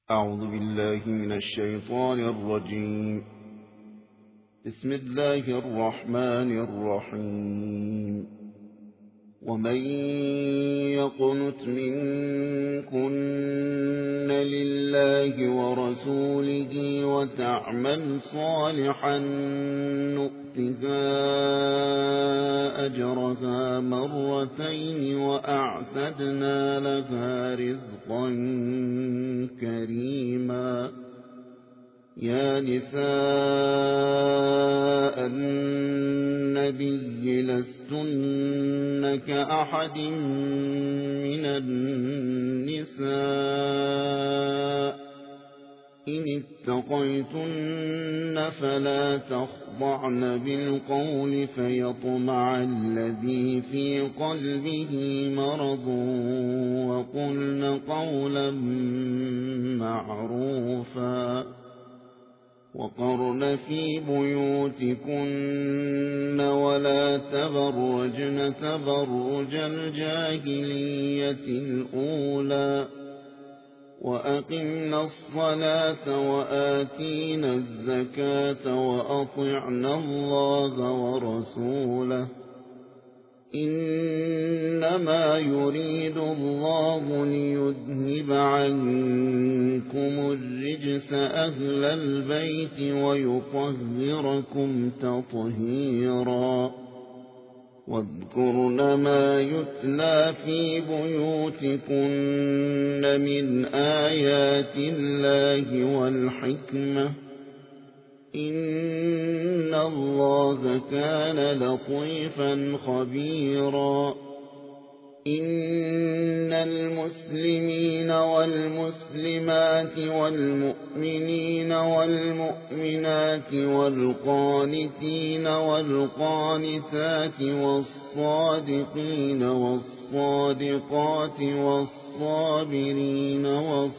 أعوذ بالله من الشيطان الرجيم. بسم الله الرحمن الرحيم. ومن يقنت منكن لله ورسوله وتعمل صالحا نؤتها أجرها مرتين وأعتدنا لها رزقا كريما. يا نساء النبي لستن كأحد من النساء إن اتقيتن فلا تخضعن بالقول فيطمع الذي في قلبه مرض وقلن قولا معروفا. وقرن في بيوتكن ولا تبرجن تبرج الجاهلية الأولى وأقمنا الصلاة وآتينا الزكاة وأطعنا الله ورسوله إنما يريد الله ليذهب عنكم الرجس أهل البيت ويطهركم تطهيرا. واذكرن ما يتلى في بيوتكن من آيات الله والحكمة إن الله كان لطيفا خبيرا. إن المسلمين والمسلمات والمؤمنين والمؤمنات والقانتين والقانتات والصادقين والصادقات والصابرين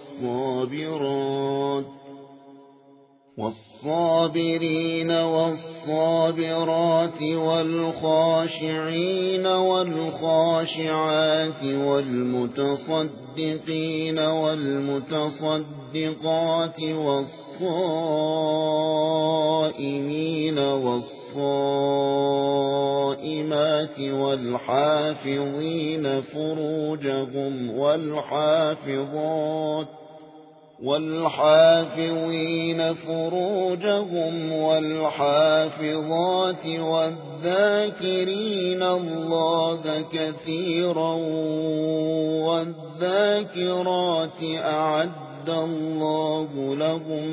والصابرات والخاشعين والخاشعات والمتصدقين والمتصدقات والصائمين والصائمات والحافظين فروجهم والحافظات والذاكرين الله كثيرا والذاكرات أعد الله لهم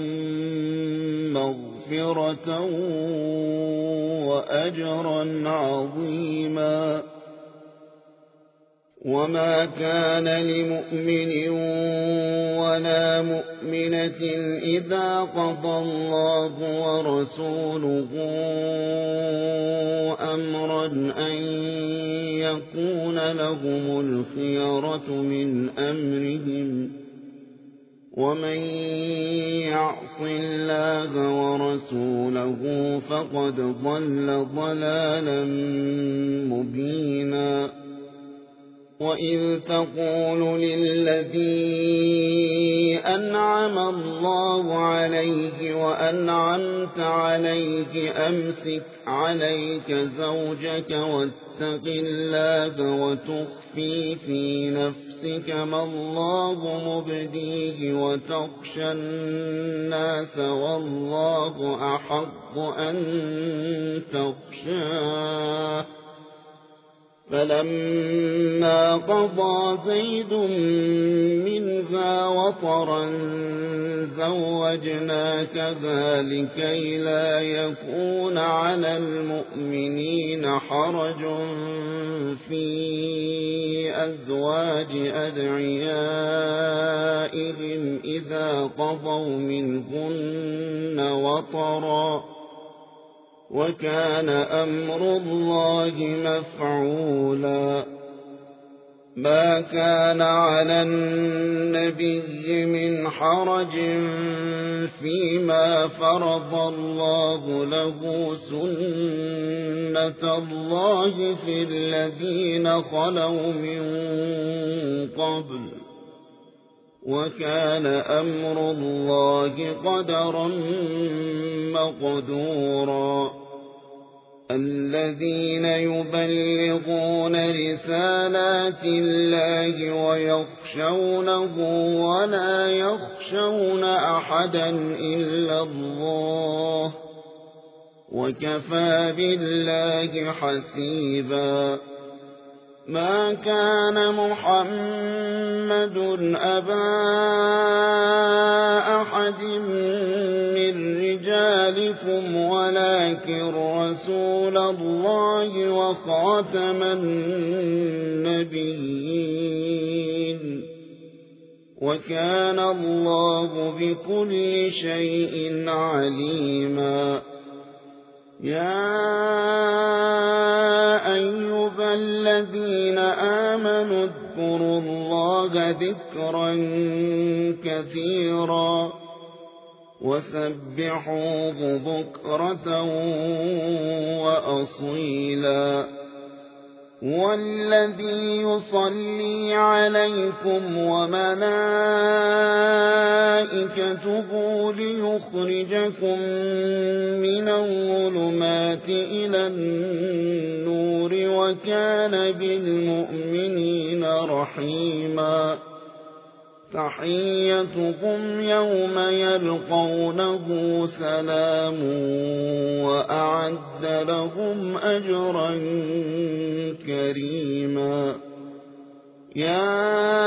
مغفرة وأجرا عظيما. وما كان لمؤمن ولا مؤمنة إذا قضى الله ورسوله أمرا أن يكون لهم الخيرة من أمرهم ومن يعص الله ورسوله فقد ضل ضلالا مبينا. وإذ تقول للذي أنعم الله عليه وأنعمت عليه أمسك عليك زوجك واتق الله وتخفي في نفسك ما الله مبديه وتخشى الناس والله أحق أن تخشاه. فلما قضى زيد منها وطرا زوجناكها لكي لا يكون على المؤمنين حرج في أزواج أدعيائهم إذا قضوا منهن وطرا وكان أمر الله مفعولا. ما كان على النبي من حرج فيما فرض الله له سنة الله في الذين خلوا من قبل وكان أمر الله قدرا مقدورا الذين يبلغون رسالات الله ويخشونه ولا يخشون أحدا إلا الله وكفى بالله حسيبا ما كان محمد أبا أحد من رجالكم ولكن رسول الله وخاتم النبيين وكان الله بكل شيء عليما يا أيها الذين آمنوا اذكروا الله ذكرا كثيرا وسبحوه بكرة وأصيلا والذي يصلي عليكم وملائكته ليخرجكم من الظلمات إلى النور وكان بالمؤمنين رحيما تحيتهم يوم يلقونه سلام وأعد لهم أجرا كريما يا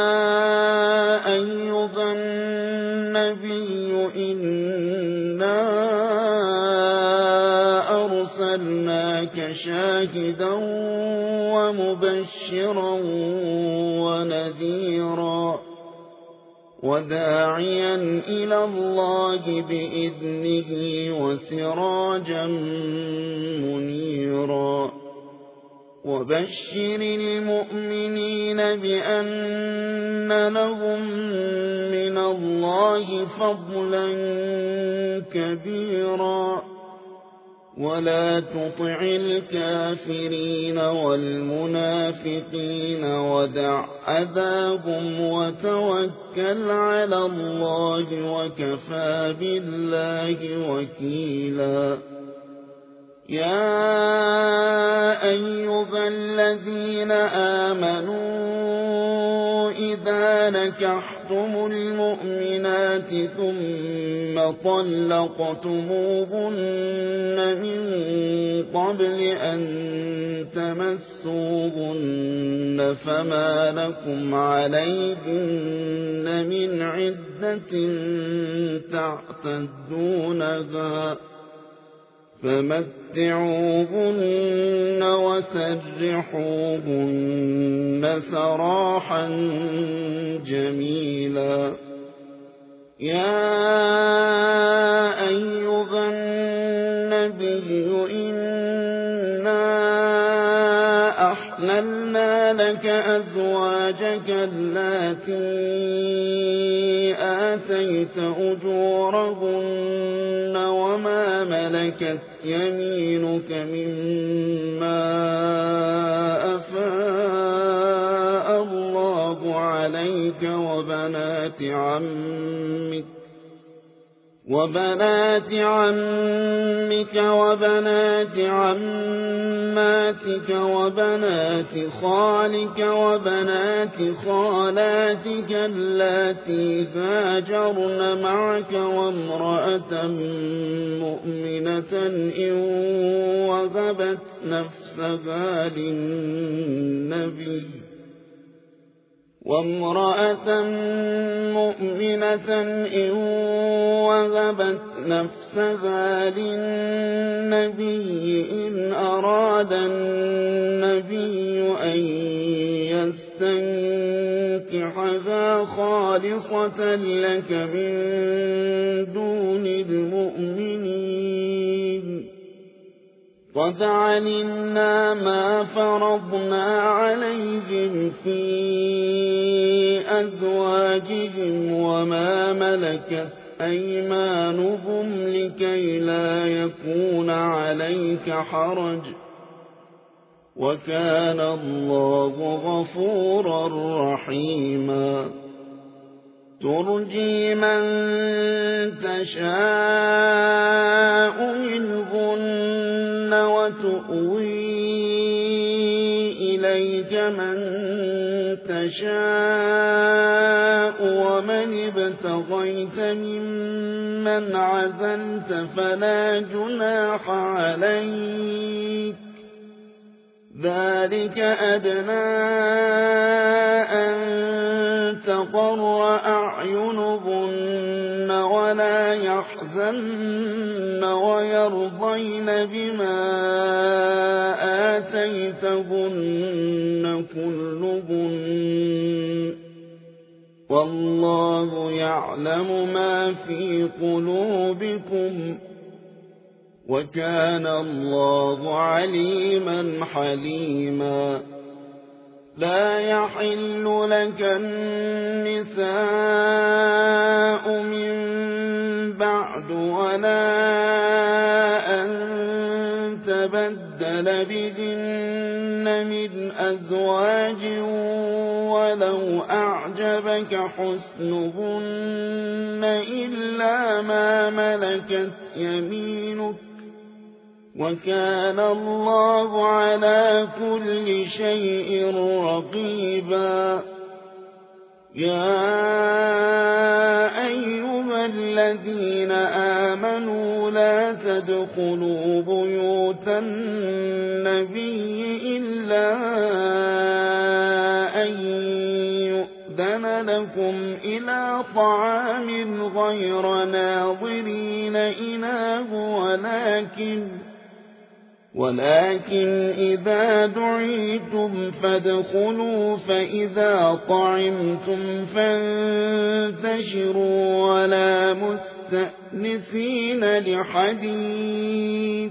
أيها النبي إنا أرسلناك شاهدا ومبشرا ونذيرا وداعيا إلى الله بإذنه وسراجا منيرا وبشر المؤمنين بأن لهم من الله فضلا كبيرا ولا تطع الكافرين والمنافقين ودع أذاهم وتوكل على الله وكفى بالله وكيلا يا أيها الذين آمنوا إذا نكحتم المؤمنات ثم طلقتموهن من قبل أن تمسوهن فما لكم عليهن من عدة تعتدونها فمتعوهن وسرحوهن سراحا جميلا يا أيها النبي إنا أحللنا لك أزواجك اللاتي آتيت أجورهن وما ملكت يمينك مما أفاء الله عليك وبنات عمك وبنات عماتك وبنات خالك وبنات خالاتك اللاتي هاجرن معك وامرأة مؤمنة إن وهبت نفسها للنبي إن أراد النبي أن يستنكحها خالصة لك من دون المؤمنين قد علمنا ما فرضنا عليهم في أزواجهم وما ملكت أيمانهم لكي لا يكون عليك حرج وكان الله غفورا رحيما ترجي من تشاء منهن وتؤوي إليك من تشاء ومن ابتغيت ممن عزلت فلا جناح عليك ذلك أدنى أن تقر أعينهن ولا يحزن ويرضين بما آتيتهن كلهن والله يعلم ما في قلوبكم وكان الله عليما حليما لا يحل لك النساء من بعد ولا أن تبدل بهن من أزواج ولو أعجبك حسنهن إلا ما ملكت يمينك وكان الله على كل شيء رقيبا يا أيها الذين آمنوا لا تدخلوا بيوت النبي إلا أن يؤذن لكم إلى طعام غير ناظرين إناه ولكن إذا دعيتم فادخلوا فإذا طعمتم فانتشروا ولا مستأنسين لحديث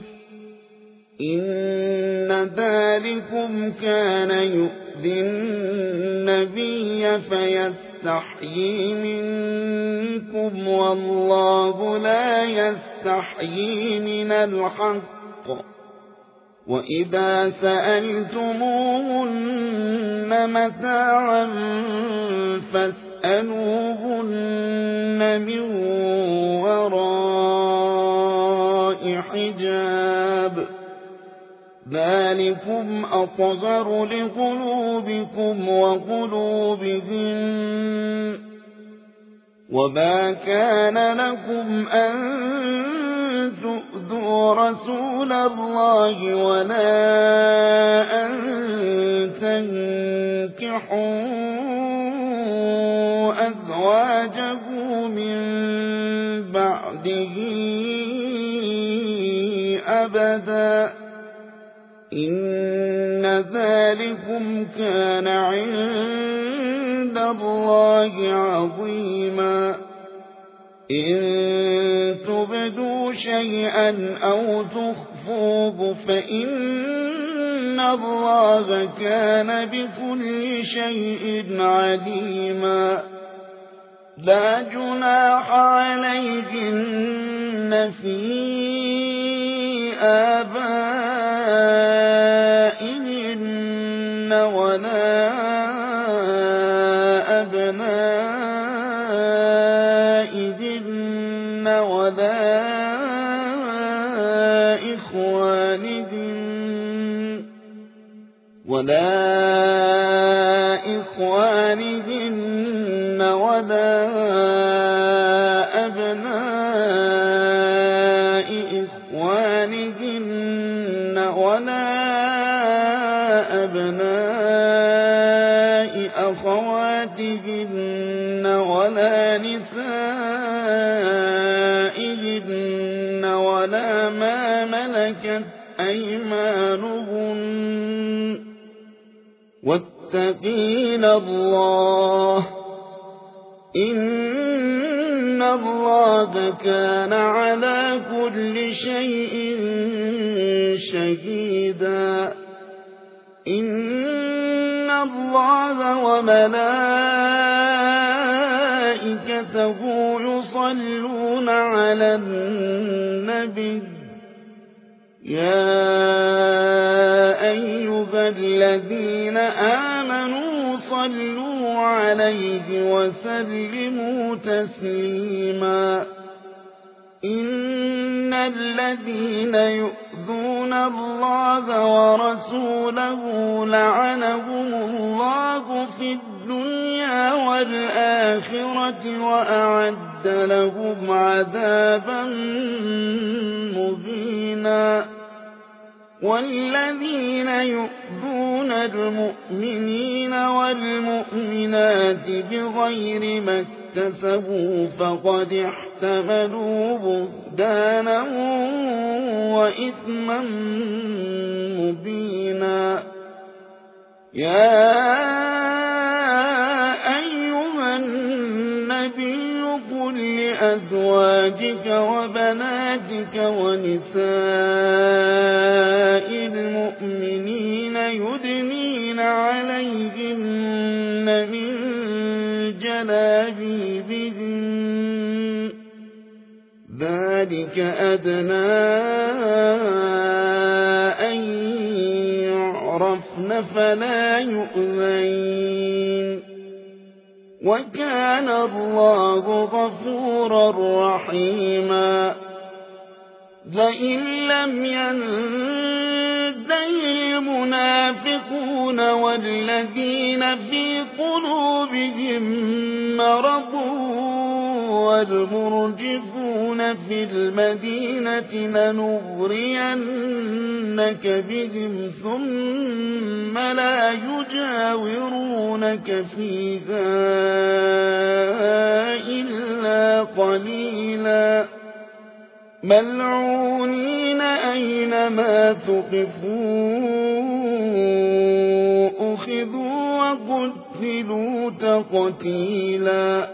إن ذلكم كان يؤذي النبي فيستحيي منكم والله لا يستحيي من الحق وإذا سألتموهن متاعا فاسألوهن من وراء حجاب ذلكم أطهر لقلوبكم وقلوبهن وما كان لكم أن تؤذوا رسول الله ولا أن تنكحوا أزواجه من بعده أبدا إن ذلكم كان عند الله عظيما إن تبدوا شيئا أو تخفوه فإن الله كان بكل شيء عليما لا جناح عليهن في آبائهن ولا أبنائهن ولا إخوانهن ولا أبناء إخوانهن ولا أبناء أخواتهن ولا نسائهن ولا ما ملكت أيمانهن واتقين الله إن الله كان على كل شيء شهيدا إن الله وملائكته يصلون على النبي يا أيها الذين آمنوا صلوا عليه وسلموا تسليما إن الذين يؤذون الله ورسوله لعنهم الله في الدنيا والآخرة وأعد لهم عذابا مهينا والذين يؤذون المؤمنين والمؤمنات بغير ما اكتسبوا فقد احتملوا بهتانا وإثما مبينا يا أيها النبي قل لأزواجك وبناتك ونساء المؤمنين يدنين عليهن من جلابيبهن ذلك أدنى أن يعرفن فلا يؤذين وكان الله غفورا رحيما لئن لم ينتهي المنافقون والذين في قلوبهم مرض والمرجفون في المدينة لنغرينك بهم ثم لا يجاورونك فيها إلا قليلا ملعونين أينما ثقفوا أخذوا وقتلوا تقتيلا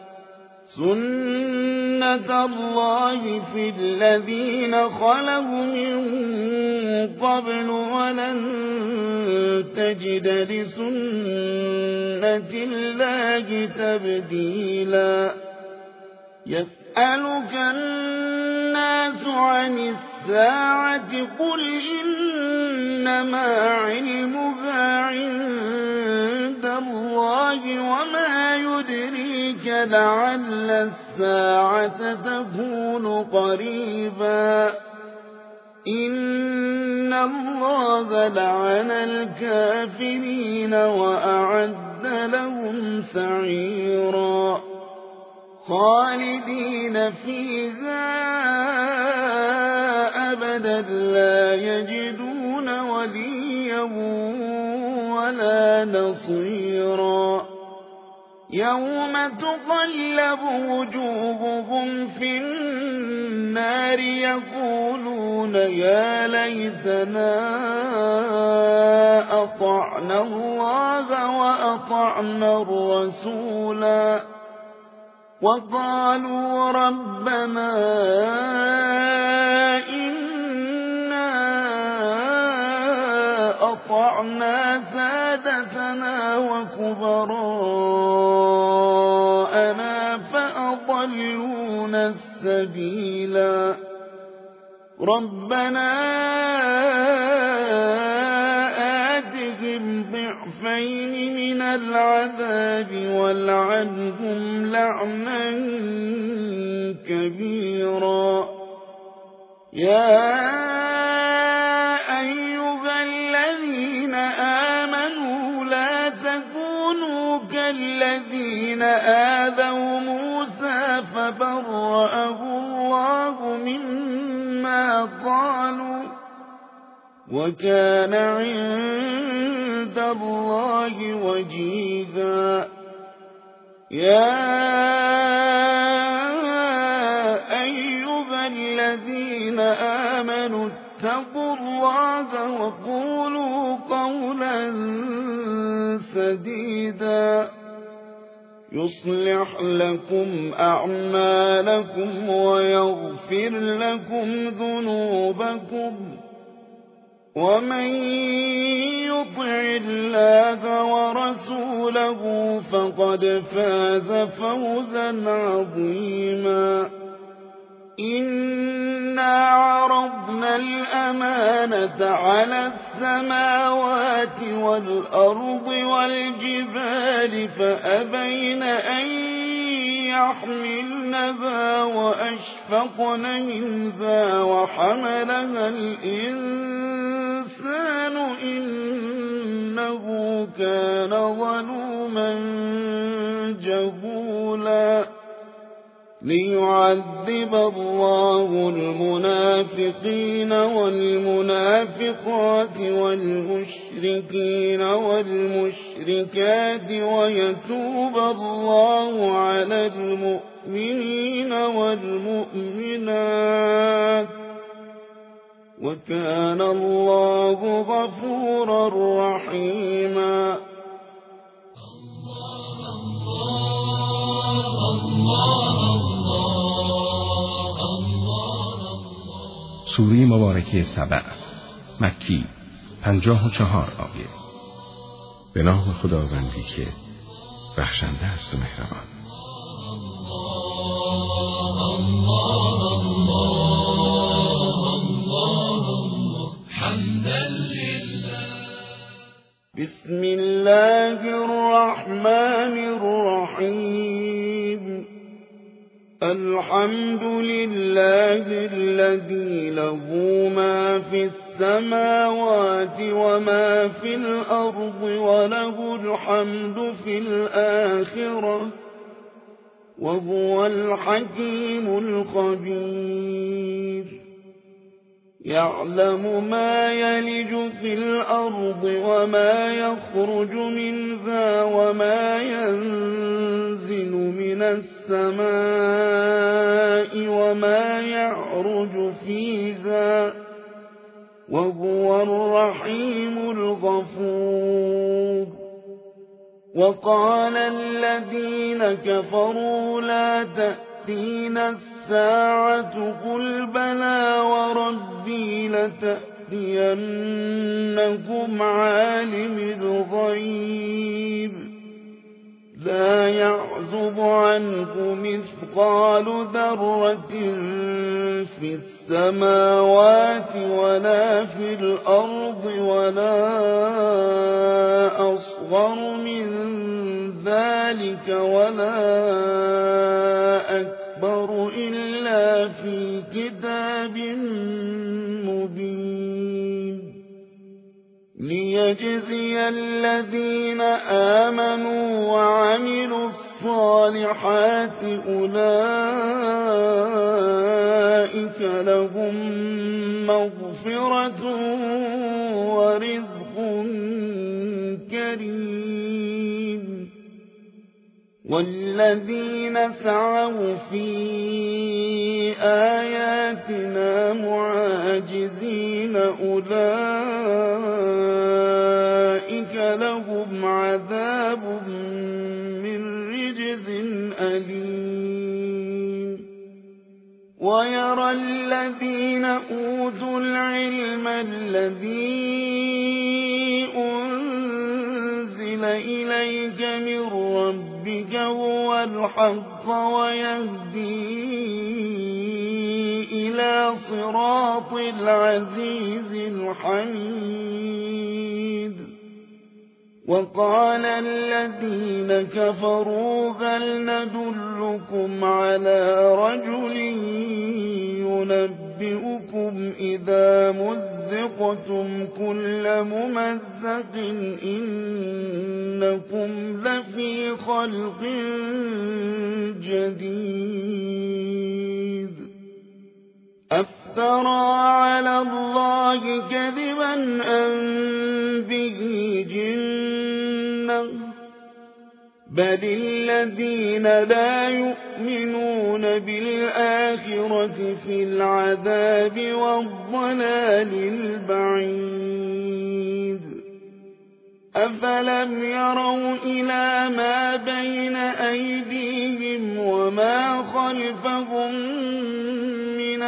سنة الله في الذين خلوا من قبل ولن تجد لسنة الله تبديلا يسألك الناس عن الساعة قل إنما علمها عند الله وما يدريك لعل الساعة تكون قريبا إن الله لعن الكافرين وأعد لهم سعيرا خالدين فيها أبدا لا يجدون وليا ولا نصيرا يوم تقلب وجوههم في النار يقولون يا ليتنا أطعنا الله وأطعنا الرسولا وقالوا ربنا إنا أطعنا سادتنا وكبراءنا فأضلونا السبيلا ربنا آتهم ضعفين من العذاب والعنهم لعنا كبيرا يا أيها الذين آمنوا لا تكونوا كالذين آذوا موسى فبرأه الله مما قالوا وكان عند الله وجيها يا أيها الذين آمنوا اتقوا الله وقولوا قولا سديدا يصلح لكم أعمالكم ويغفر لكم ذنوبكم ومن يطع الله ورسوله فقد فاز فوزا عظيما إنا عرضنا الأمانة على السماوات والأرض والجبال فأبين أن يحملنها وأشفقن منها وحملها الإنسان إنه كان ظلوما جهولا ليعذب الله المنافقين والمنافقات والمشركين والمشركات ويتوب الله على المؤمنين والمؤمنات وكان الله غفورا رحيما. سوره مبارکه سبع مکی 54 آیه. به نام خداوندی که بخشنده است و مهربان. بسم الله الرحمن الرحيم. الحمد لله الذي له ما في السماوات وما في الأرض وله الحمد في الآخرة وهو الحكيم الخبير. يعلم ما يلج في الأرض وما يخرج منها وما ينزل من السماء وما يعرج فيها وهو الرحيم الغفور. وقال الذين كفروا لا تأتينا الساعة قل بلى وربي لتأتينكم عالم الغيب لا يعزب عنه مثقال ذرة في السماوات ولا في الأرض ولا أصغر من ذلك ولا أكبر إلا في كتاب مبين ليجزي الذين آمنوا وعملوا الصالحات أولئك لهم مغفرة ورزق كريم. والذين سعوا في آياتنا معاجزين أولئك لهم عذاب من رجز أليم. ويرى الذين أوتوا العلم الذي أنزل إليك من ربك هو الحق ويهدي إلى صراط العزيز الحميد. وقال الذين كفروا هل ندلكم على رجل ينبئكم إذا مزقتم كل ممزق إنكم لفي خلق جديد. أفترى على الله كذبا أم به جنة بل الذين لا يؤمنون بالآخرة في العذاب والضلال البعيد. أفلم يروا إلى ما بين أيديهم وما خلفهم من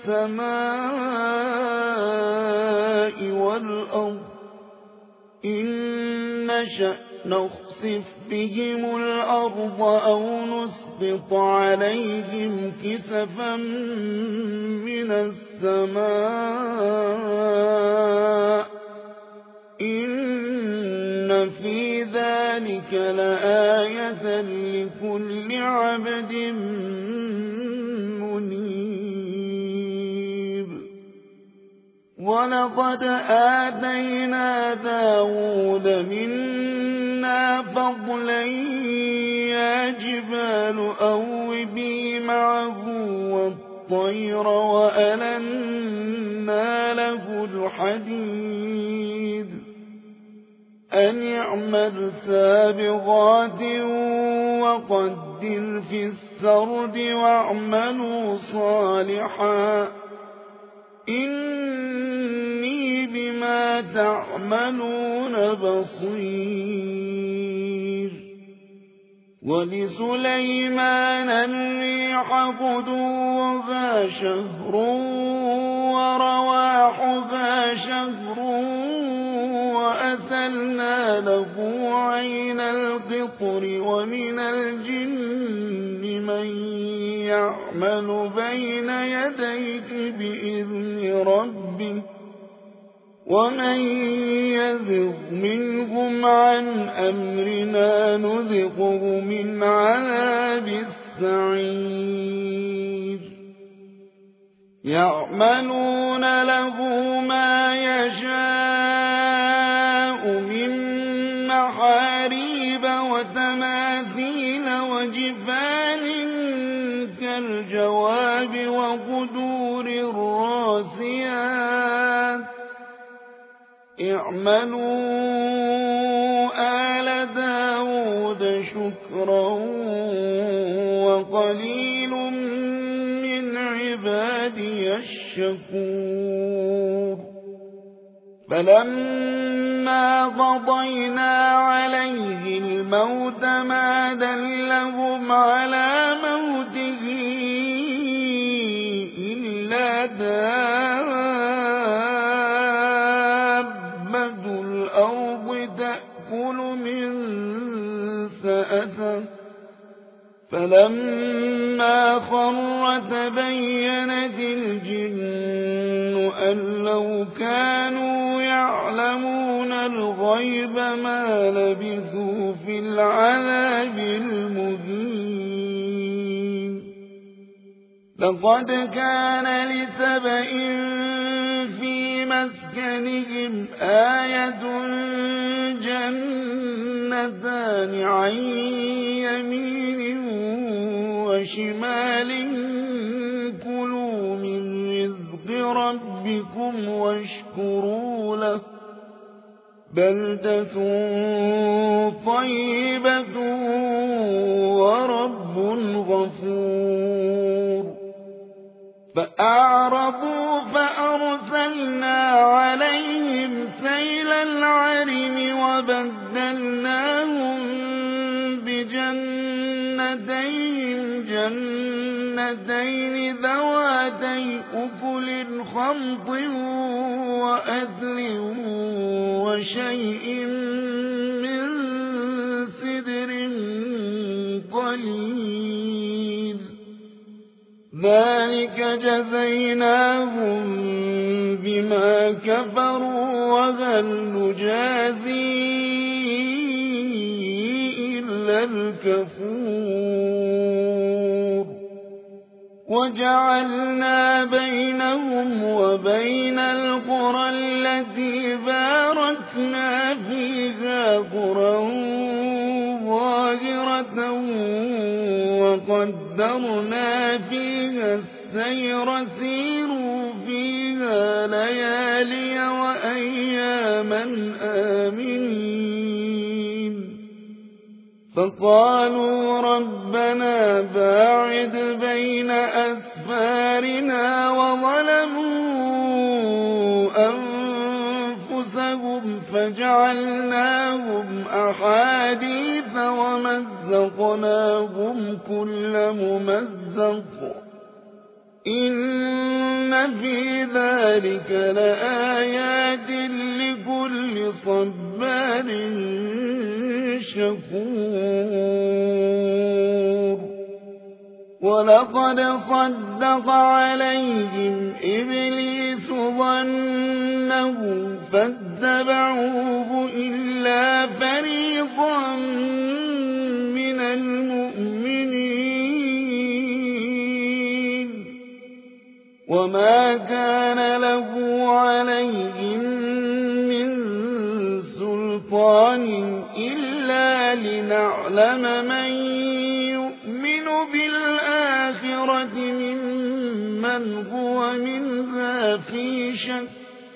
السماء والأرض إن نشأ نخسف بهم الأرض أو نسقط عليهم كسفا من السماء ذلك لآية لكل عبد منيب. ولقد آتينا داود منا فضلا يا جبال أوبي معه والطير وألنا له الحديد أن يعمل سابغات وقدر في السرد واعملوا صالحا إني بما تعملون بصير. ولسليمان الريح غدوها شهر ورواحها شهر وأسلنا له عين القطر ومن الجن من يعمل بين يديه بإذن ربه ومن يزغ منهم عن أمرنا نذقه من عذاب السعير. يعملون له ما يشاء من محاريب وتماثيل وجفان كالجواب وقدور الراسيات اعملوا آل داود شكرا وقليل من عبادي الشكور. فلما قضينا عليه الموت ما دلهم على موته إلا دابة الأرض تأكل من سأته فلما خر تبينت الجن أن لو كانوا يعلمون الغيب ما لبثوا في العذاب المهين. لقد كان لسبإ في مسكنهم آية جنتان عن يمين وشمال كلوا من رزق ربكم واشكروا له بلدة طيبة ورب غفور. فأعرضوا فأرسلنا عليهم سيل العرم وبدلناهم جنتين ذواتي أكل خمط وأثل وشيء من سدر قليل ذلك جزيناهم بما كفروا وهل نجازي إلا الكفور. وجعلنا بينهم وبين القرى التي باركنا فيها قرى ظاهرة وقدرنا فيها السير سيروا فيها ليالي وأياما آمنين. فقالوا ربنا باعد بين أسفارنا وظلموا أنفسهم فجعلناهم أحاديث ومزقناهم كل ممزق إن في ذلك لآيات لكل صبار شكور. ولقد صدق عليهم إبليس ظنه فاتبعوه إلا فريقا من المؤمنين وما كان له عليهم من سلطان إلا لنعلم من يؤمن بالآخرة ممن هو منها في شك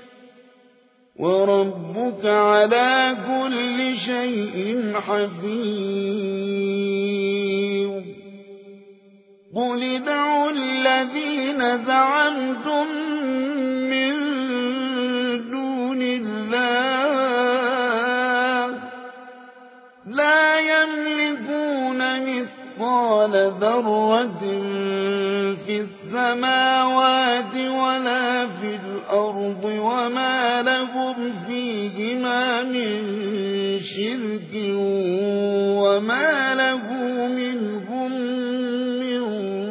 وربك على كل شيء حفيظ قل ادعوا الذين زعمتم من دون الله لا يملكون مثقال ذرة في السماوات ولا في الأرض وما لهم فيهما من شرك وما له منهم من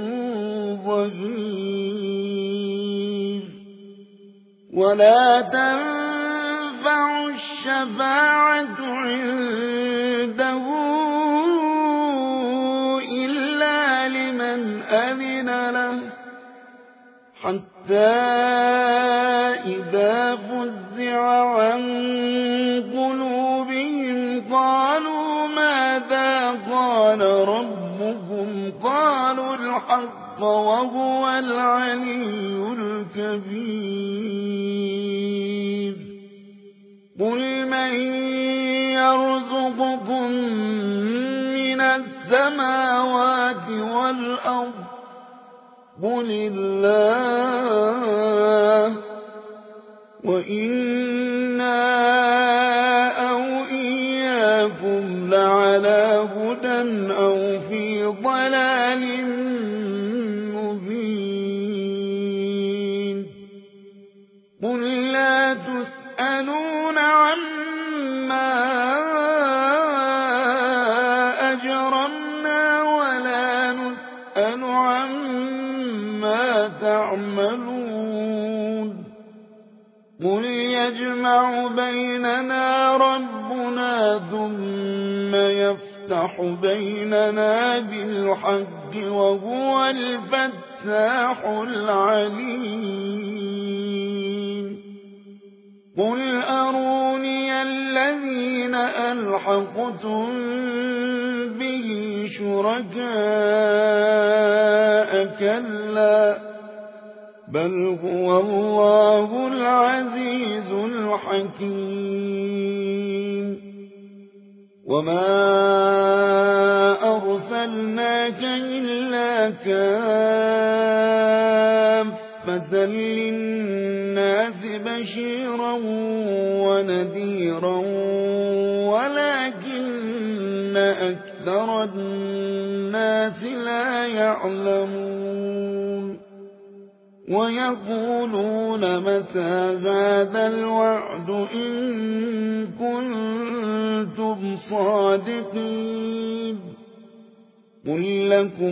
ظهير ولا تنفع الشفاعة عنده إلا لمن أذن له حتى إذا فزع عن قلوبهم قالوا ماذا قال ربكم قالوا الحق وهو العلي الكبير قل من يرزقكم من السماوات والأرض قل الله وإنا أو إياكم لعلى هدى أو في ضلال مبين قل لا تسألون عما أجرمنا ولا نسأل عما تعملون قل يجمع بيننا ربنا ثم يفتح بيننا بالحق وهو الفتاح العليم قل أروني الذين ألحقتم به شركاء كلا بل هو الله العزيز الحكيم وما أرسلناك إلا كافة للناس بشيرا ونذيرا ولكن أكثر الناس لا يعلمون ويقولون متى هذا الوعد إن كنتم صادقين قل لكم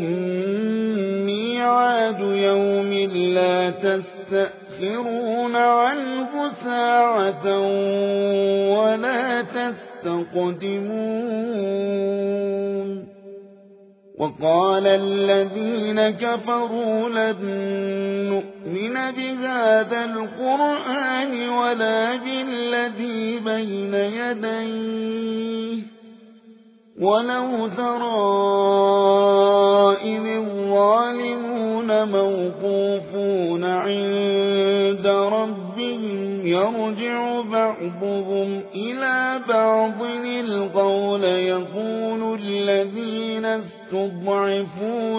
ميعاد يوم لا تستأخرون عنه ساعة ولا تستقدمون وقال الذين كفروا لن نؤمن بهذا القرآن ولا بالذي بين يديه ولو ترى إذ الظالمون موقوفون عند ربهم يرجع بعضهم إلى بعض القول يقول الذين استضعفوا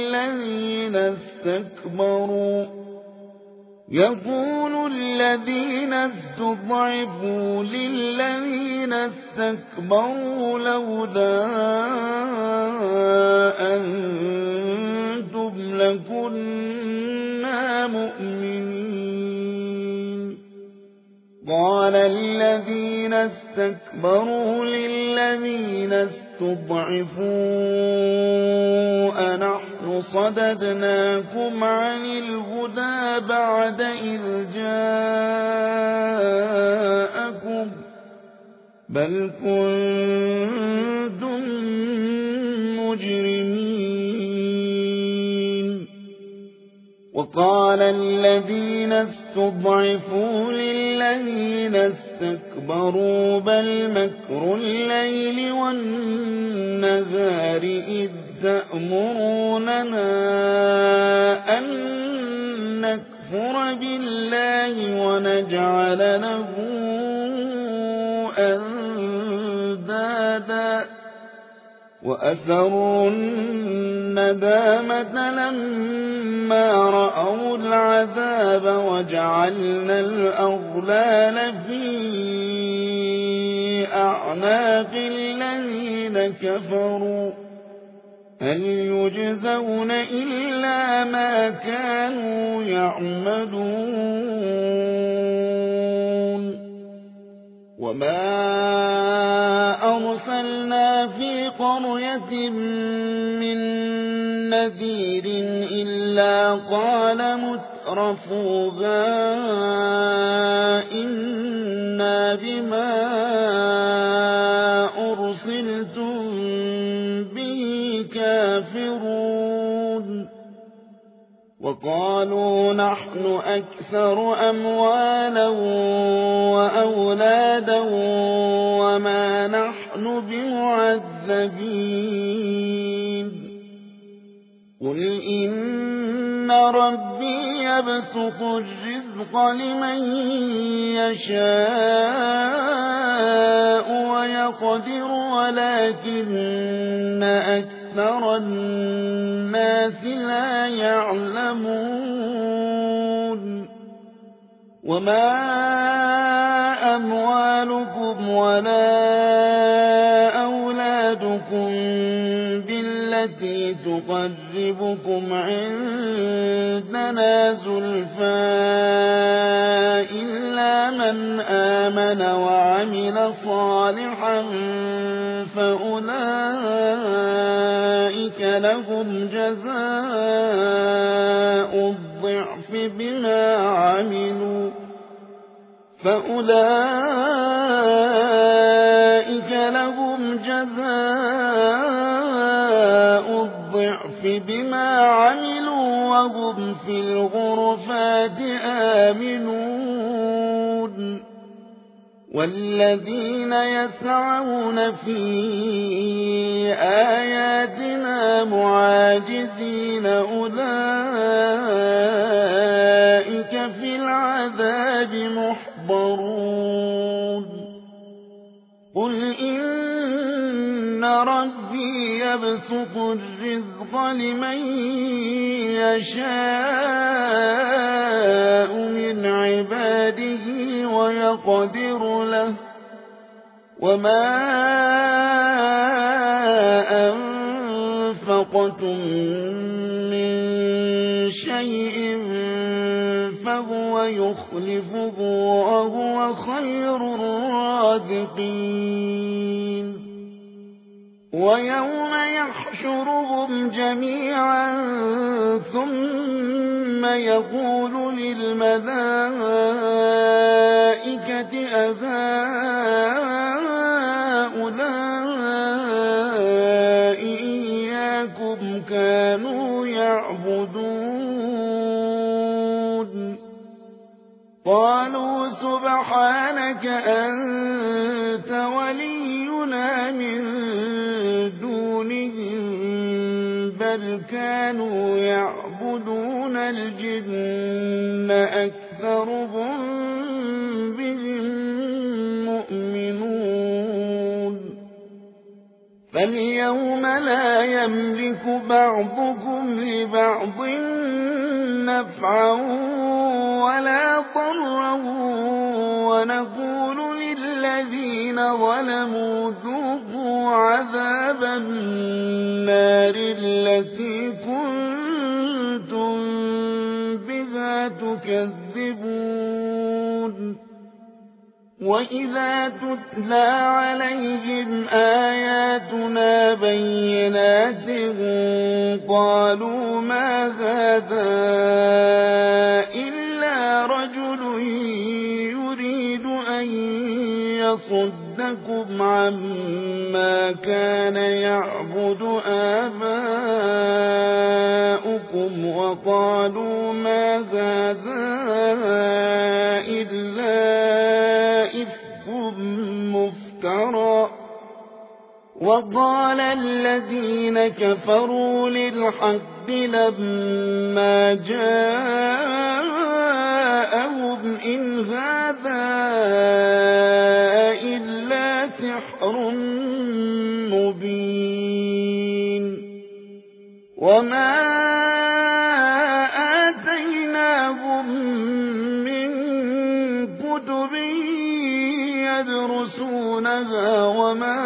للذين استكبروا لولا أنتم لكنا مؤمنين قال الذين استكبروا للذين استضعفوا أنحن نحن صددناكم عن الهدى بعد إذ جاءكم بل كنتم مجرمين. وقال الذين استضعفوا للذين استكبروا بل مكر الليل والنهار إذ تأمروننا أن نكفر بالله ونجعل له أندادا وأسروا الندامة لما رأوا العذاب وجعلنا الأغلال في أعناق الذين كفروا هل يجزون إلا ما كانوا يعملون. وما أرسلنا في قرية من نذير إلا قال مترفوها إنا بما أرسلتم به كافرون. وقالوا نحن أكثر أموالا وأولادا وما نحن بمعذبين. قل إن ربي يبسط الرزق لمن يشاء ويقدر ولكن أكثر الناس لا يعلمون. وما أموالكم ولا أولادكم بالتي تقربكم عندنا زلفى إلا من آمن وعمل صالحا فأولئك لهم جزاء الضعف بما عملوا وهم في الغرفات آمنون. والذين يسعون في آياتنا معاجزين أولئك في العذاب محضرون. قل إن ربي يبسط الرزق لمن يشاء من عباده ويقدر له وما أنفقتم من شيء فهو يخلفه وهو خير الرازقين. ويوم يحشرهم جميعا ثم يقول للملائكة أهؤلاء إياكم كانوا يعبدون قالوا سبحانك أنت ولينا من دونهم بل كانوا يعبدون الجن أكثرهم بهم مؤمنون. فاليوم لا يملك بعضكم لبعض نفعا ولا ضرا ونقول للذين ظلموا ذوقوا عذاب النار التي كنتم بها تكذبون. وإذا تتلى عليهم آياتنا بينات قالوا ما هذا إلا رجل يريد أن يصدكم عما كان يعبد آباؤكم وقالوا ما هذا إلا إفك مفترى وقال الذين كفروا للحق لما جاءهم إن هذا إلا سحر مبين وما آتيناهم من كتب يدرسونها وما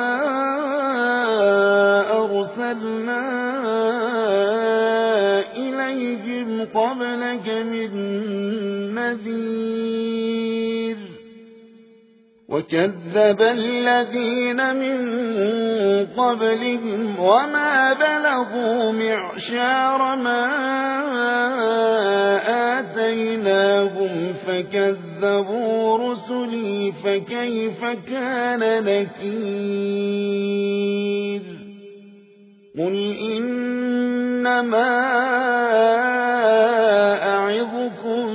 أرسلنا إليهم قبلك من نذير وكذب الذين من قبلهم وما بلغوا معشار ما آتيناهم فكذبوا رسلي فكيف كان نكير قل إنما أعظكم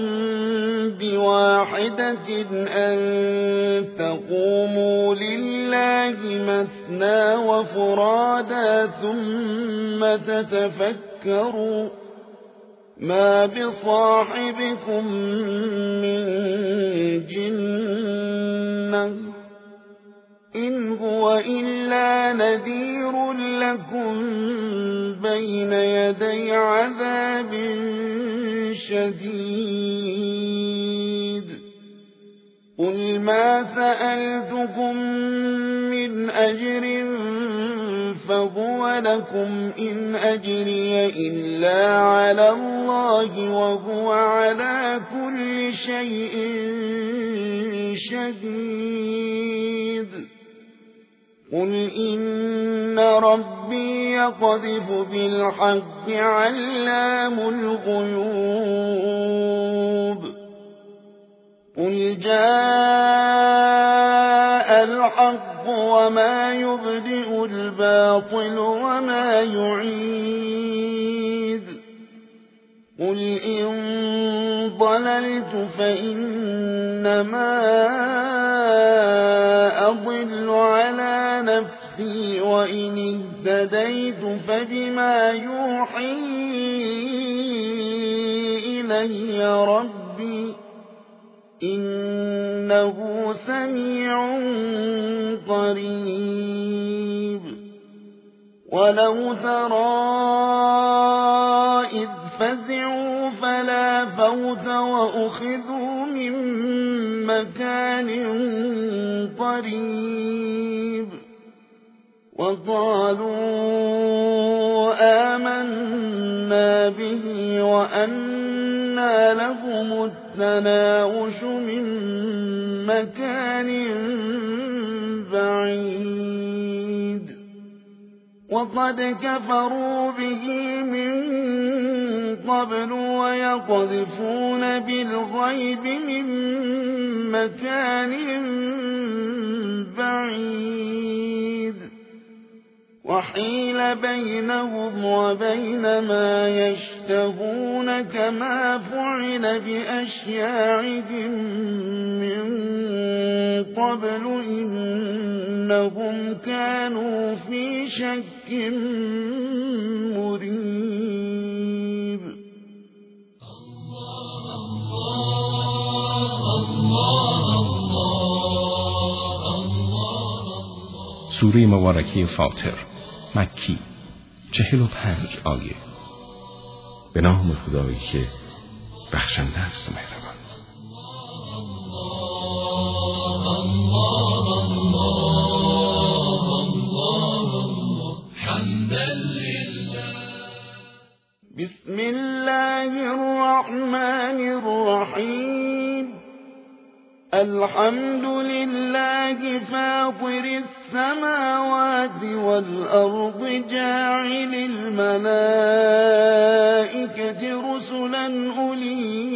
بواحدة أن تقوموا لله مثنى وفرادا ثم تتفكروا ما بصاحبكم من جنة إن هو إلا نذير لكم بين يدي عذاب شديد قل ما سألتكم من أجر فهو لكم إن أجري إلا على الله وهو على كل شيء شهيد قل إن ربي يقذف بالحق علام الغيوب قل جاء الحق وما يبدئ الباطل وما يعيد قل إن ضللت فإنما أضل على نفسي وإن اهتديت فبما يوحي إلي ربي إنه سميع قريب ولو ترى إذ فزعوا فلا فوت وأخذوا من مكان قريب وقالوا آمنا به وأنى لهم التناوش من مكان بعيد وقد كفروا به من قبل ويقذفون بالغيب من مكان بعيد وحيل بينهم وبين ما يشتهون كما فعل بأشياعهم من قبل إنهم كانوا في شك مريب سوره مبارکه فاطر مکی 45 آیه. به نام خدایی که بخشنده است و مهربان. بسم الله الرحمن الرحيم الحمد لله فاطر السماوات والأرض جاعل الملائكة رسلا أولي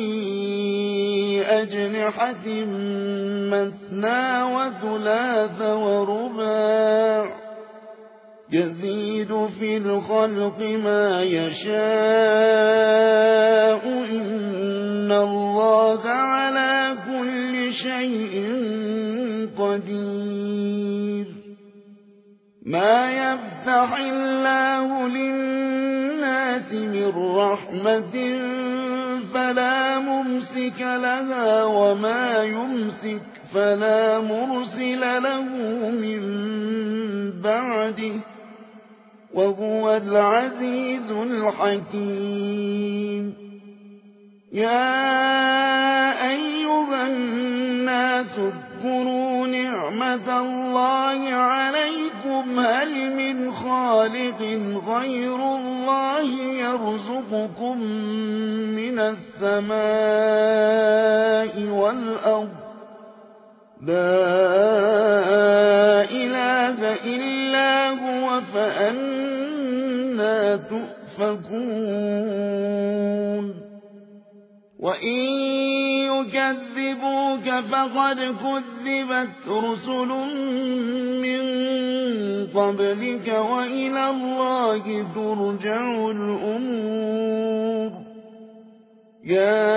أجنحة مثنى وثلاث ورباع يزيد في الخلق ما يشاء إن الله على كل شيء قدير ما يفتح الله للناس من رحمة فلا ممسك لها وما يمسك فلا مرسل له من بعده وهو العزيز الحكيم يا أيها الناس اذكروا نعمة الله عليكم هل من خالق غير الله يرزقكم من السماء والأرض لا إله إلا هو فأنى تؤفكون وإن يكذبوك فقد كذبت رسل من قبلك وإلى الله ترجع الأمور يا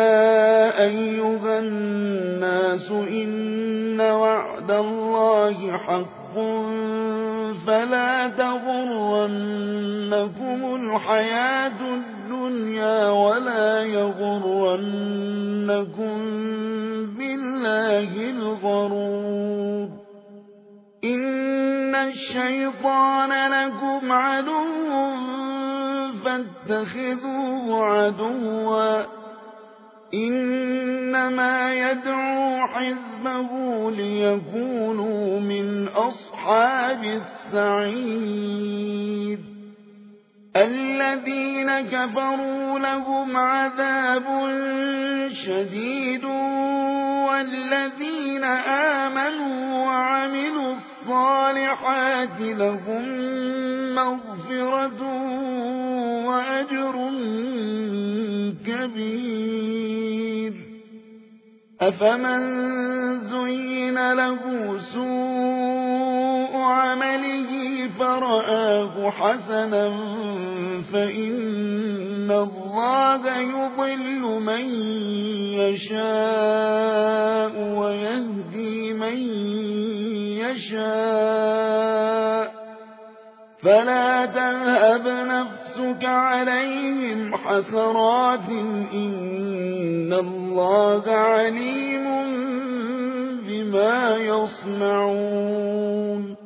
أيها الناس إن وعد الله حق فلا تغرنكم الحياة الدنيا ولا يغرنكم بالله الغرور إن الشيطان لكم عدو فاتخذوه عدوا إنما يدعو حزبه ليكونوا من أصحاب السعير الذين كفروا لهم عذاب شديد والذين آمنوا وعملوا الصالحات لهم مغفرة وأجر كبير أفمن زين له سوء عمله فرآه حسنا فإن الله يضل من يشاء ويهدي من يشاء فلا تذهب نفسك عليهم حسرات إن الله عليم بما يصنعون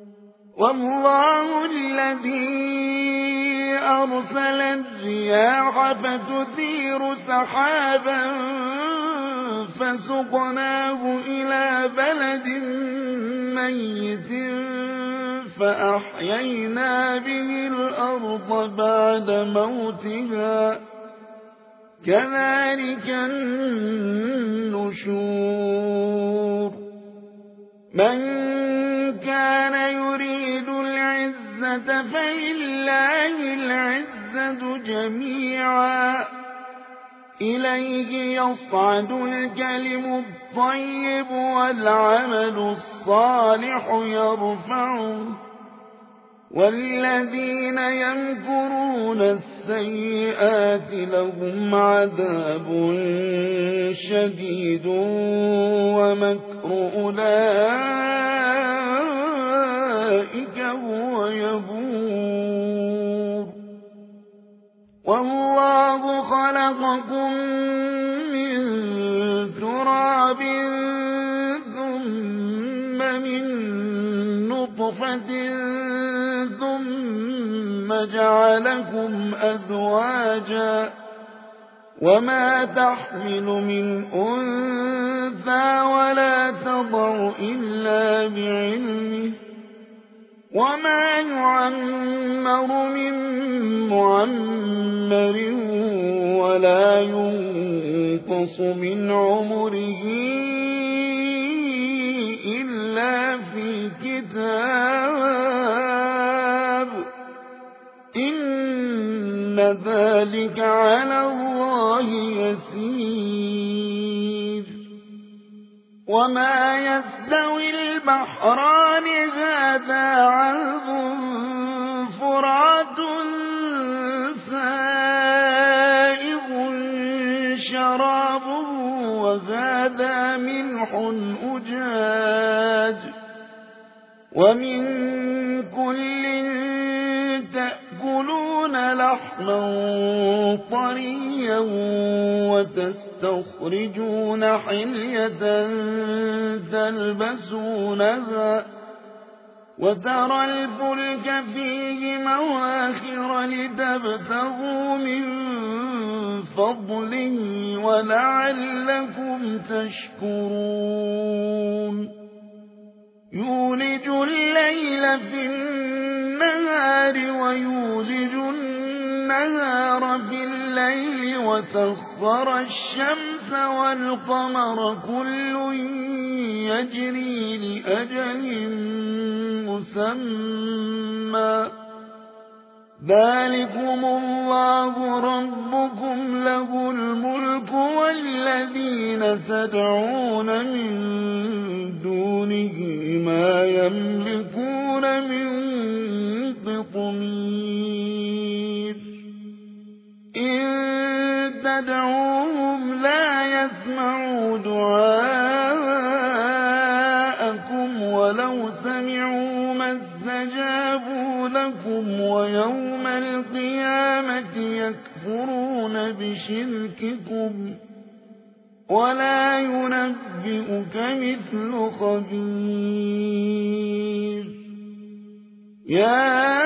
والله الذي أرسل الرياح فتثير سحابا فسقناه إلى بلد ميت فأحيينا به الأرض بعد موتها كذلك النشور من كان يريد العزة فلله العزة جميعا إليه يصعد الكلم الطيب والعمل الصالح يرفعه والذين يمكرون السيئات لهم عذاب شديد ومكر أولئك هو يبور والله خلقكم من تراب ثم من نطفة ثم جعلكم أزواجا وما تحمل من أنثى ولا تضع إلا بعلمه وما يعمر من معمر ولا ينقص من عمره إلا في كتاب إن ذلك على الله يسير وما يستوي البحران هذا عذب فرات سائغ شرابه وهذا ملح أجاج ومن كل تأكلون لحما طريا وتستخرجون حلية تلبسونها وترى الفلك فيه مواخر لتبتغوا من فضله ولعلكم تشكرون يولج الليل في النهار ويولج النهار في الليل وسخر الشمس والقمر كل يجري لأجل مسمى ذلكم الله ربكم له الملك والذين تدعون من دونه ما يملكون من قطمير إن تدعوهم لا يسمعوا دعاءكم ولو سمعوا ما استجابوا لكم ويوم القيامة يكفرون بشرككم ولا ينبئك مثل خبير يا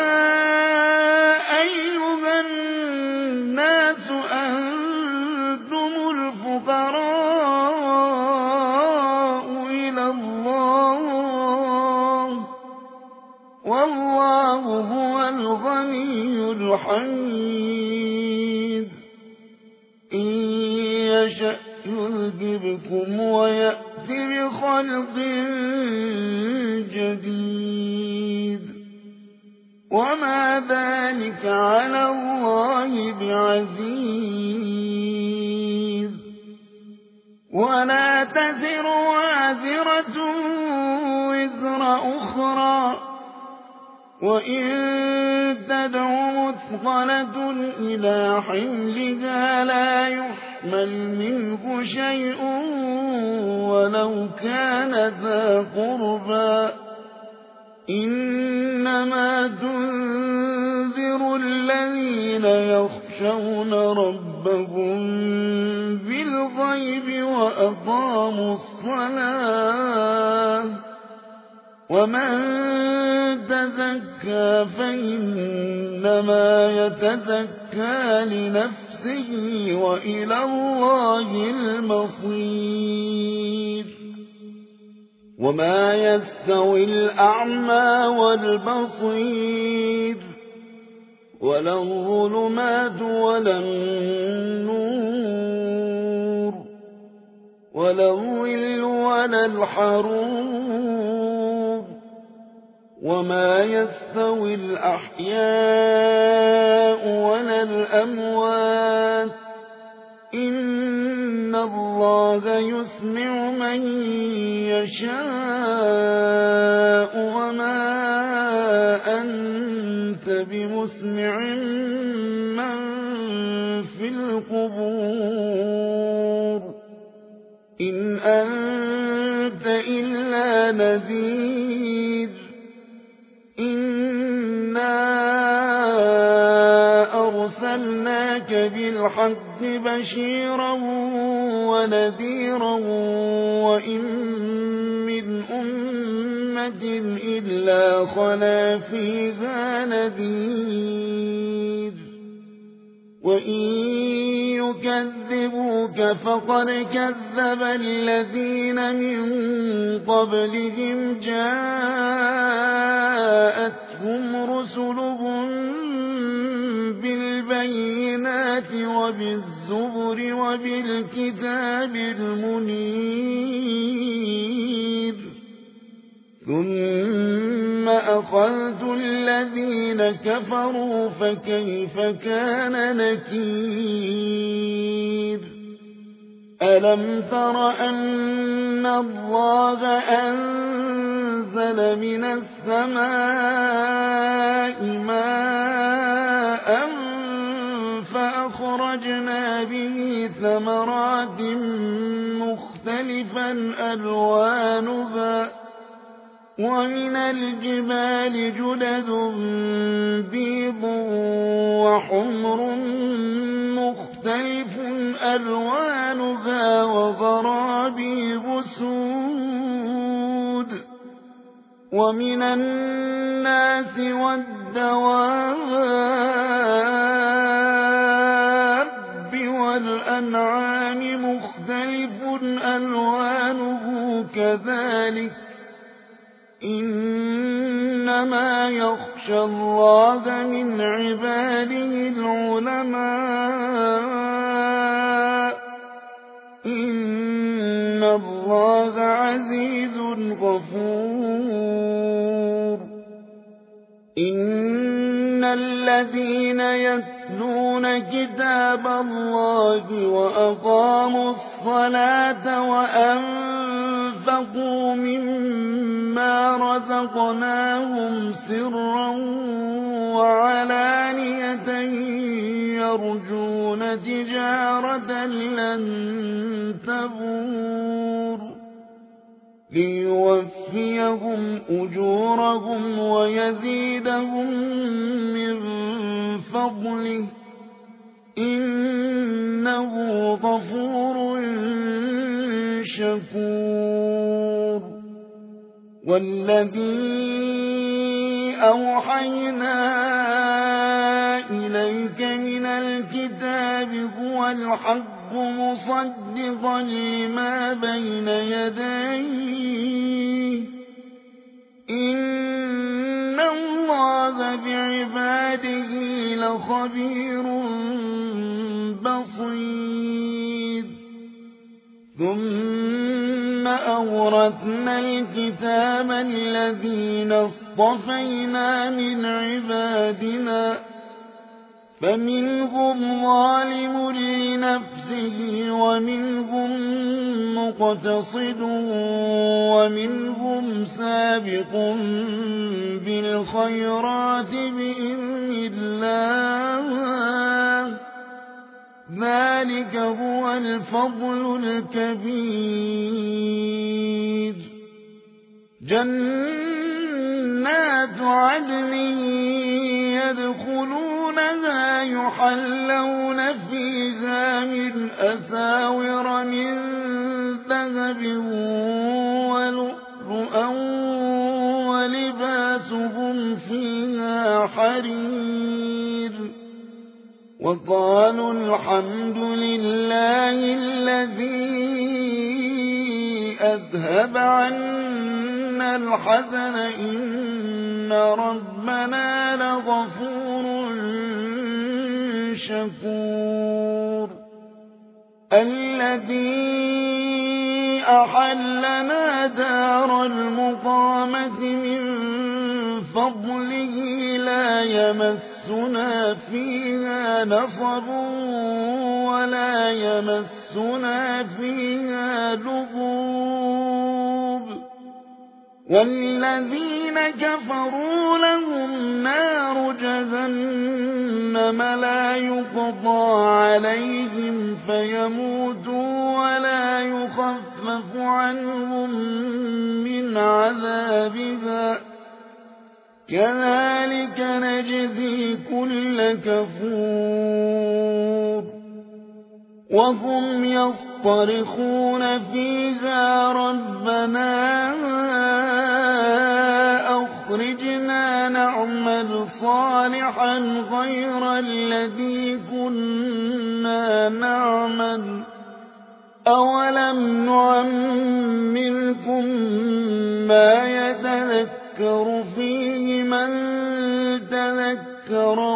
أيها الناس أنتم الفقراء إلى الله والله هو الغني الحميد إن يشأ يذهبكم ويأت بخلق جديد وما ذلك على الله بعزيز ولا تزر وازرة وزر أخرى وإن تدع مثقلة إلى حملها لا يحمل منه شيء ولو كان ذا قربى إنما تنذر الذين يخشون ربهم بالغيب وأقاموا الصلاة ومن تزكى فإنما يتزكى لنفسه وإلى الله المصير وما يستوي الأعمى والبصير ولا الظلمات ولا النور ولا الظل ولا الحرور وما يستوي الأحياء ولا الأموات إن الله يسمع من يشاء وما أنت بمسمع من في القبور إن أنت إلا نذير إنا أرسلناك بالحق بشيرا ونذيرا وإن من أمة إلا خلا فيها نذير وإن يكذبوك فقد كذب الذين من قبلهم جاءتهم رسلهم بالبينات وبالزبر وبالكتاب المنير ثم أخذت الذين كفروا فكيف كان نكير ألم تر أن الله أنزل من السماء ماء فأخرجنا به ثمرات مختلفا ألوانها ومن الجبال جدد بيض وحمر مختلف ألوانها وغرابيب سود ومن الناس والدواب والأنعام مختلف ألوانه كذلك إنما يخشى الله من عباده العلماء إن الله عزيز غفور إن الذين يتلون كتاب الله وأقاموا الصلاة وأنفقوا مما رزقناهم سرا وعلانية يرجون تجارة لن تبور ليوفيهم أجورهم ويزيدهم من فضله إنه غفور شكور والذي أوحينا إليك من الكتاب هو الحق مصدقا لما بين يديه إن الله بعباده لخبير بصير ثم أورثنا الكتاب الذين اصطفينا من عبادنا فمنهم ظالم لنفسه ومنهم مقتصد ومنهم سابق بالخيرات بإذن الله ذلك هو الفضل الكبير جنات عدن يدخلونها يحلون فيها من أساور من ذهب ولؤلؤا ولباسهم فيها حرير وقالوا الحمد لله الذي أذهب عنا الحزن إن ربنا لغفور شكور الذي أحلنا دار المقامة من فضله لا يمسنا فيها نصب ولا يمسنا فيها لغوب والذين كفروا لهم نار جهنم لا يقضى عليهم فيموتوا ولا يخفف عنهم من عذابها كذلك نجزي كل كفور وهم يصطرخون فيها ربنا أخرجنا نعمل صالحا غير الذي كنا نعمل أولم نعمركم ما يتذكر فيه من تذكر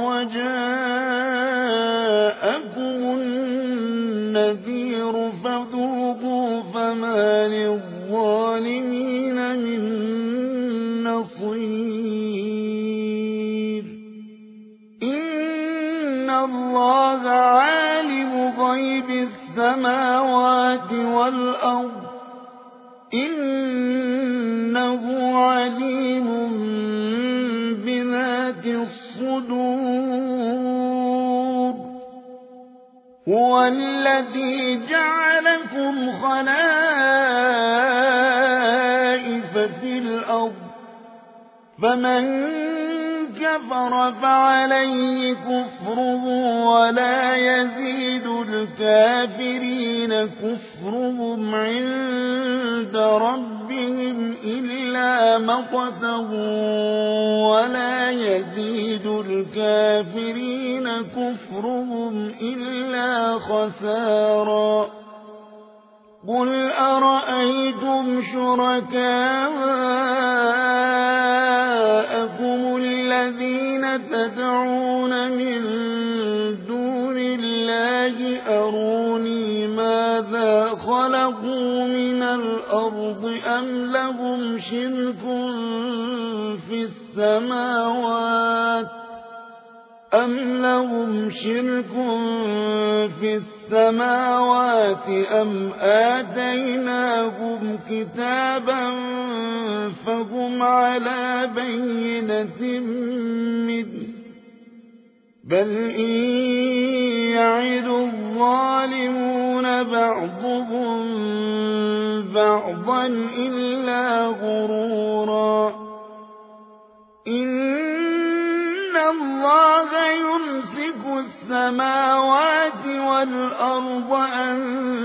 وجاءكم النذير فذوقوا فما للظالمين من غيب السماوات والأرض إنه عليم بذات الصدور هو الذي جعلكم خلائف في الأرض فمن كفر فعليه كفره ولا يزيد الكافرين كفرهم عند ربهم إلا مقتا ولا يزيد الكافرين كفرهم إلا خسارا قل أرأيتم شركاءكم الذين تدعون من دون الله أروني ماذا خلقوا من الأرض أم لهم شرك في السماوات أم آتيناهم كتابا فهم على بينة منه بل إن يعد الظالمون بعضهم بعضا إلا غرورا إن الله يمسك السماوات والأرض أن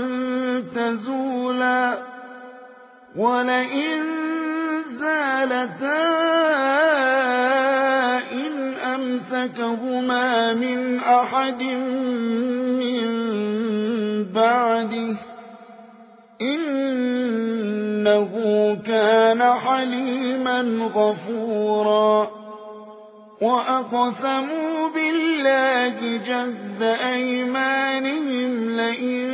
تزولا ولئن زالتا إن أمسكهما من أحد من بعده إنه كان حليما غفورا وأقسموا بالله جهد أيمانهم لئن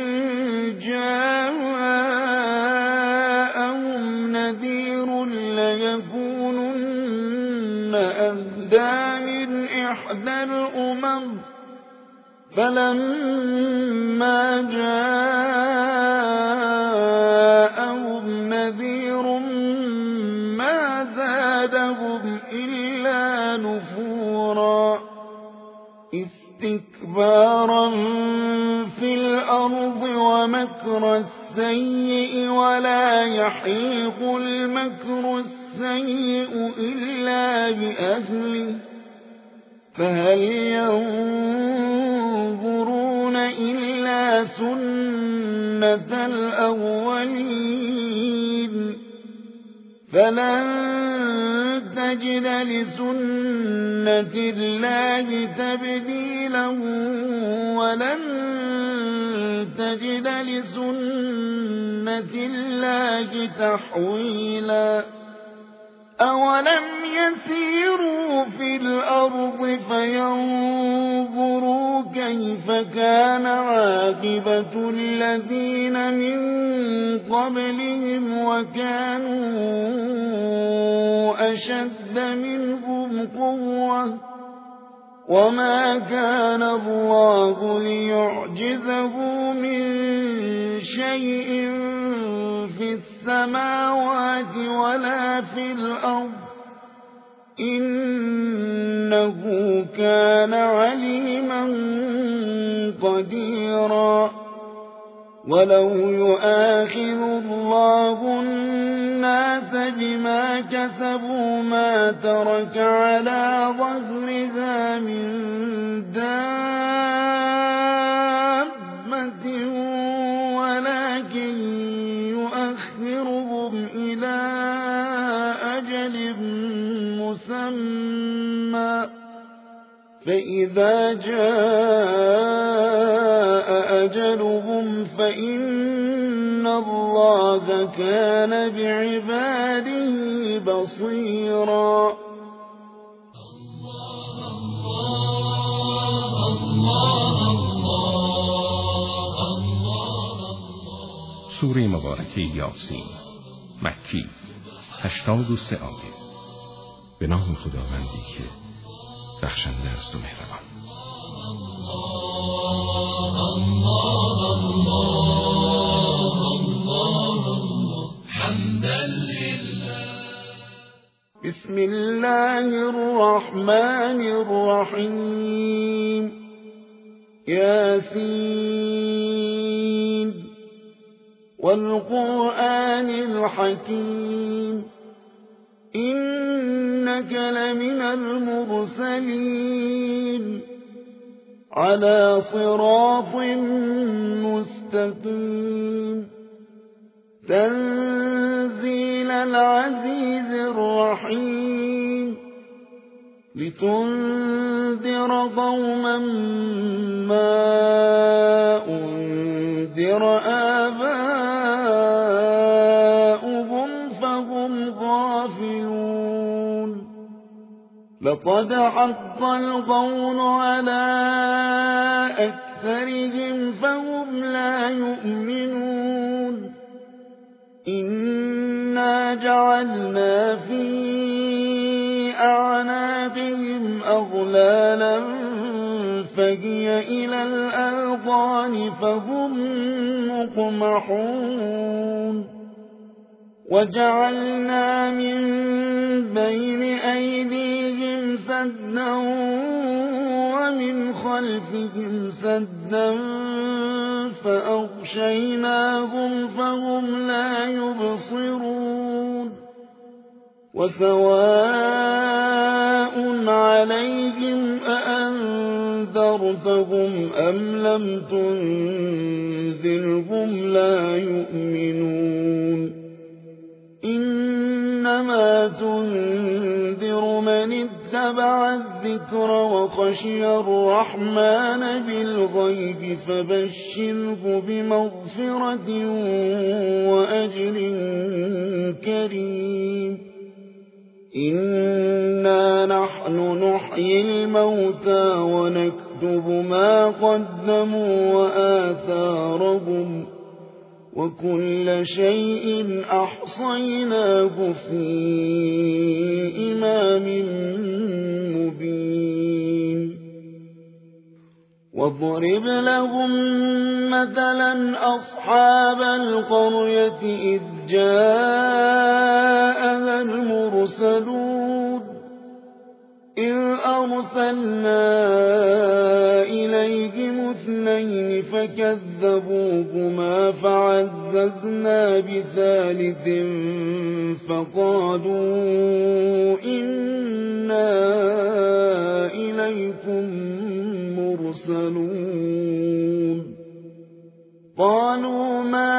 جاءهم نذير ليكونن أهدى من إحدى الأمم فلما جاءهم نذير ما زادهم إلا نفورا استكبارا في الأرض ومكر السيء ولا يحيق المكر السيء إلا بأهله فهل ينظرون إلا سنة الأولين فلن تجد لسنة الله تبديلا ولن تجد لسنة الله تحويلا أولم يسيروا في الأرض فينظروا كيف كان عاقبة الذين من قبلهم وكانوا أشد منهم قوة وما كان الله ليعجزه من شيء في السماوات ولا في الأرض إنه كان عليما قديرا ولو يؤاخذ الله الناس بما كسبوا ما ترك على ظهرها من دابة ولكن يؤخرهم إلى أجل مسمى فإذا جاء أجلهم فإن الله كان بعباده بصيرا سوره مبارکه یاسین مکی 83 آیه. به نام خداوندی که بخشنده است و مهربان. الله الرحمن الرحيم ياسين والقرآن الحكيم إنك لمن المرسلين على صراط مستقيم تنزيل العزيز الرحيم لتنذر قوما ما أنذر آباؤهم فهم غافلون لقد حق القول على أكثرهم فهم لا يؤمنون إنا جعلنا في أعناقهم أغلالا فهي إلى الأذقان فهم مقمحون وجعلنا من بين أيديهم سدا ومن خلفهم سدا فأغشيناهم فهم لا يبصرون وسواء عليهم أأنذرتهم أم لم تنذرهم لا يؤمنون إنما تنذر من اتبع الذكر وخشي الرحمن بالغيب فبشره بمغفرة وأجر كريم إنا نحن نحيي الموتى ونكتب ما قدموا وآثارهم وكل شيء أحصيناه في إمام مبين واضرب لهم مثلا أصحاب القرية إذ جاءها المرسلون إذ أرسلنا إليهم اثنين فكذبوهما فعززنا بثالث فقالوا إنا إليكم مرسلون قالوا ما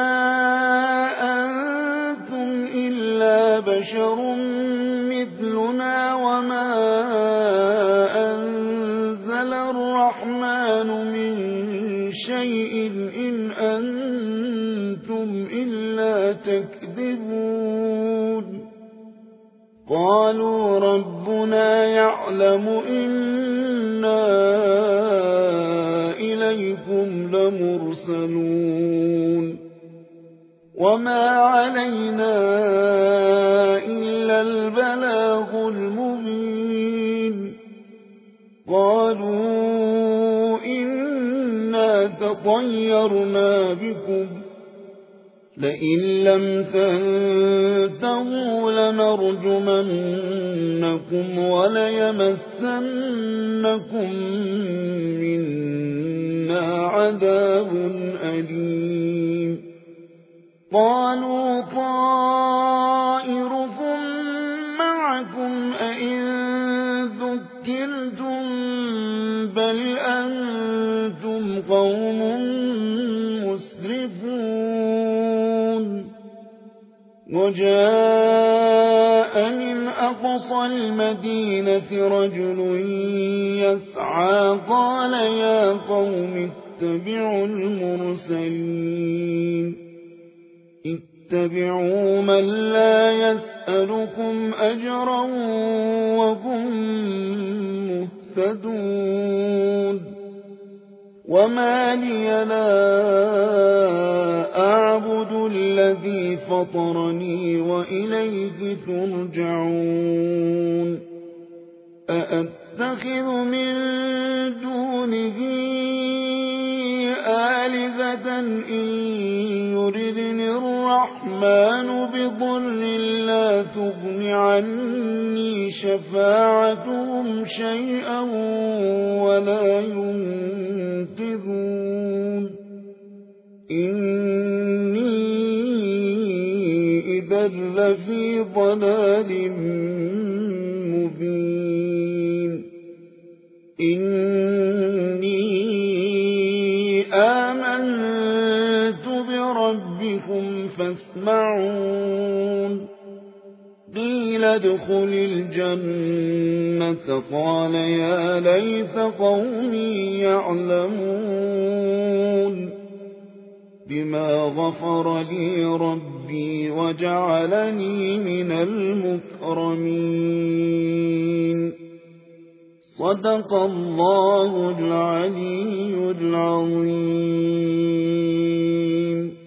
أنتم إلا بشر مثلنا وما أنزل الرحمن من شيء إن أنتم إلا تكذبون قالوا ربنا يعلم إنا إليكم لمرسلون وما علينا إلا البلاغ المبين قالوا إنا تطيرنا بكم لئن لم تنتهوا لنرجمنكم وليمسنكم منا عذاب أليم قالوا طائركم معكم أئن ذكرتم بل أنتم قوم مسرفون وجاء من أقصى المدينة رجل يسعى قال يا قوم اتبعوا المرسلين اتبعوا من لا يسألكم أجرا وهم مهتدون وما لي لا أعبد الذي فطرني وإليه ترجعون أأتخذ من دونه آلهة دابة إن يردني الرحمن بضر لا تغن عني شفاعتهم شيئا ولا ينقذون إني إذا لفي ضلال مبين إني آمنت بربكم فاسمعون قيل ادخل الجنة قال يا ليت قومي يعلمون بما غفر لي ربي وجعلني من المكرمين صدق الله العلي العظيم.